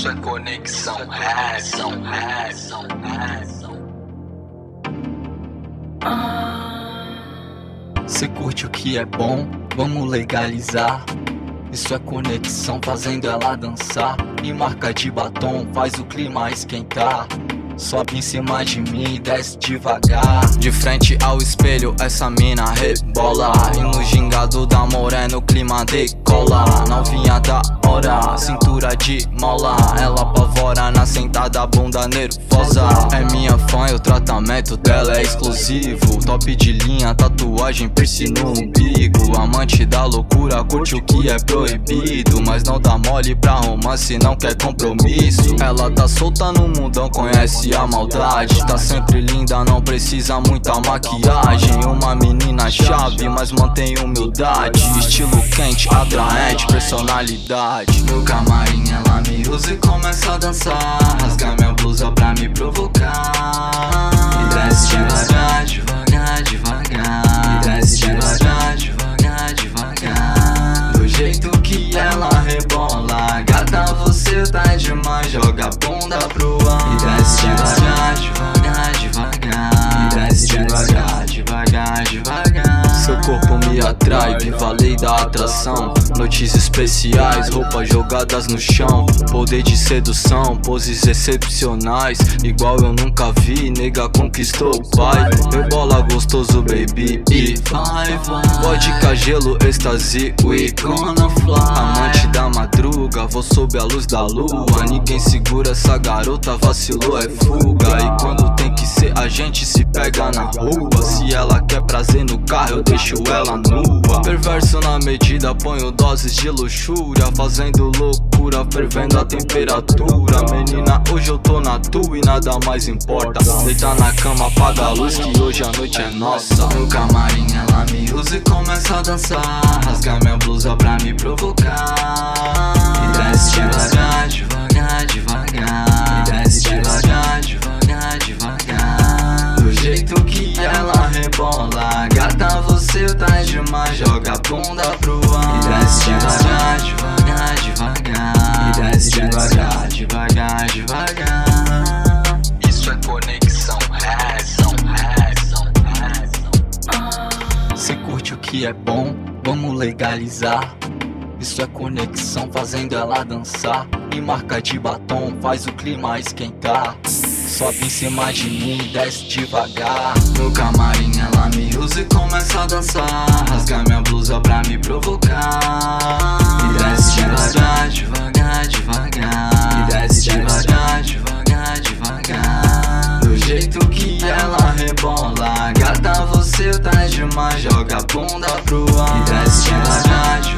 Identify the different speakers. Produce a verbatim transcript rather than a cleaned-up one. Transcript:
Speaker 1: Isso é conexão Redson, Redson, Redson. Cê curte o que é bom, vamos legalizar. Isso é conexão, fazendo ela dançar. E marca de batom, faz o clima esquentar. Sobe em cima de mim, desce devagar. De frente ao espelho, essa mina rebola. E no gingado da morena, o clima decola. Novinha da hora, cintura de mola. Ela apavora na sentada, bunda nervosa. É minha fã e o tratamento dela é exclusivo. Top de linha, tatuagem, piercing no umbigo. Amante da loucura, curte o que é proibido. Mas não dá mole pra romance, não quer compromisso. Ela tá solta no mundão, conhece a maldade. Tá sempre linda, não precisa muita maquiagem. Uma menina chave, mas mantém humildade. Estilo quente, atraente, personalidade. No camarim ela me usa e começa a dançar. Rasga minha blusa pra me provocar. E desce devagar, devagar, devagar. E desce devagar, devagar, devagar. Do jeito que ela rebola. Gata, você tá demais, joga a bunda pro ar. E desce devagar, devagar, devagar. E desce devagar, devagar, devagar. Seu corpo me atrai, viva a lei da atração. Noites especiais, roupas jogadas no chão. Poder de sedução, poses excepcionais. Igual eu nunca vi, nega conquistou o pai. Rebola gostoso, baby, e vai, vai. Vodka, gelo, êxtase, we gonna fly. Amante da madruga, vou sob a luz da lua. Ninguém segura essa garota, vacilou, é fuga. E quando tem que ser, a gente se pega na rua. Se ela quer prazer no carro, eu deixo ela nua. Perverso na medida, ponho doses de luxúria. Fazendo loucura, fervendo a temperatura. Menina, hoje eu tô na tua e nada mais importa. Deita na cama, apaga a luz que hoje a noite é nossa. No camarim ela me usa e começa a dançar. Rasga minha blusa pra me provocar. E desce devagar, devagar, devagar. E desce devagar, devagar, devagar. Do jeito que ela rebola. Gata, você tá demais, joga a bunda pro ar. E desce devagar, devagar, devagar. E desce devagar, devagar, devagar. Isso é conexão Redson, Redson, Redson. Cê curte o que é bom, vamos legalizar. Isso é conexão, fazendo ela dançar. E marca de batom, faz o clima esquentar. Sobe em cima de mim, desce devagar. No camarim ela me usa e começa a dançar. Rasga minha blusa pra me provocar. E desce devagar, devagar, devagar. E desce devagar, devagar, devagar. Do jeito que ela rebola. Gata, você tá demais, joga a bunda pro ar. E desce devagar, devagar.